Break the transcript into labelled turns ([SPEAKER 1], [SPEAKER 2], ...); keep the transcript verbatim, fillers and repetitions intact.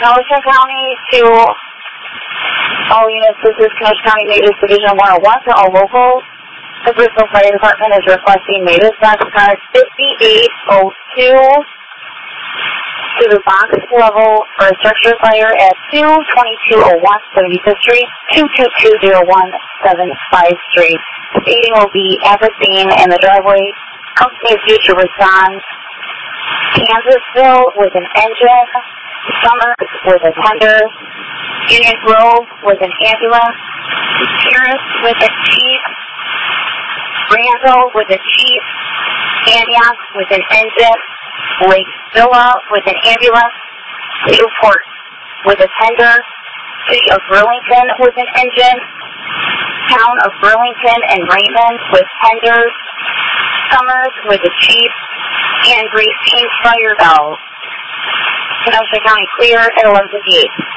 [SPEAKER 1] Kenosha County to all units. This is Kenosha County Mavis Division one oh one for all locals. The Bristol Fire Department is requesting Mavis boxcar fifty-eight oh two to the box level for a structure fire at two twenty-two oh one seventy-fifth Street, two two two oh one seventy-five Street. Stating will be at the scene in the driveway. Company is due to respond. Kansasville with an engine. Summers with a tender. Union Grove with an ambulance. Paris with a chief. Randall with a chief. Antioch with an engine. Lake Villa with an ambulance. Newport with a tender. City of Burlington with an engine. Town of Burlington and Raymond with tenders. Summers with a chief. And Grace Payne Fire Valve. Kenosha County clear at eleven fifty-eight.